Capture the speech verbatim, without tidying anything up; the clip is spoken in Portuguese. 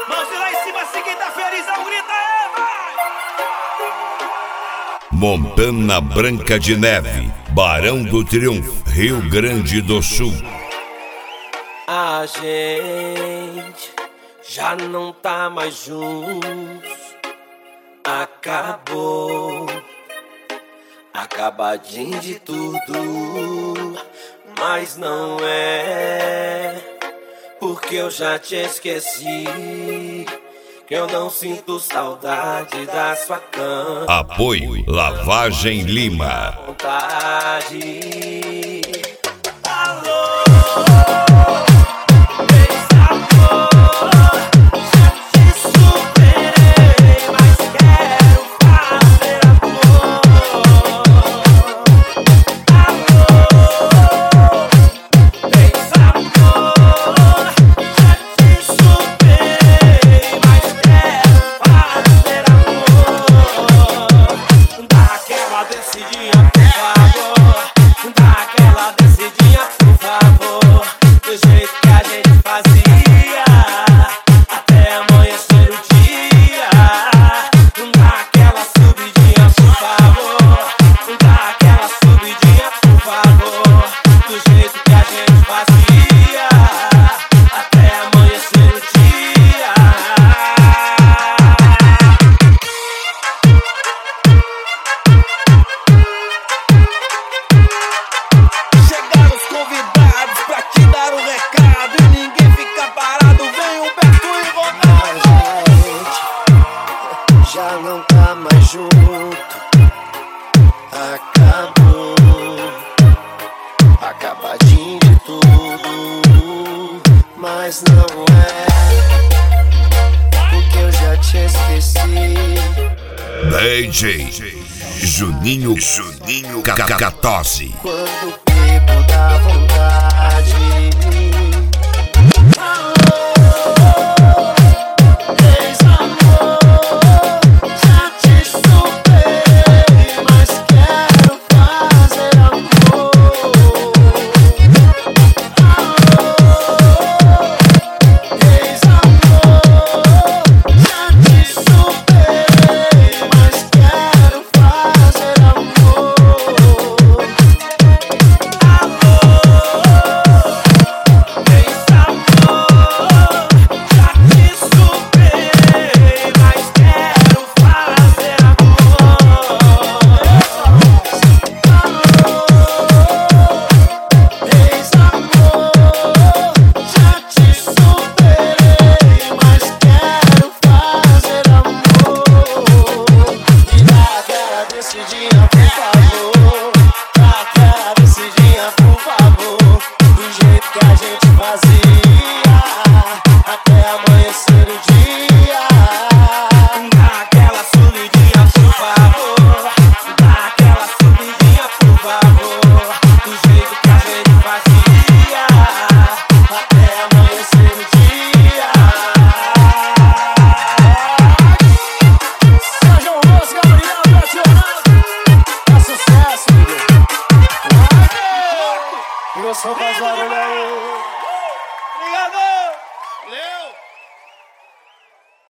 Mãos lá em cima, se quem tá felizão, grita aí, vai! Montana Branca de Neve, Barão do Triunfo, Rio Grande do Sul. A gente já não tá mais juntos. Acabou, acabadinho de tudo. Mas não é porque eu já te esqueci, que eu não sinto saudade da sua cama. Apoio Lavagem Lima. Vontade. Alô. Já não tá mais junto. Acabou, acabadinho de tudo. Mas não é porque eu já te esqueci. D J Juninho Juninho Cacatose. Quando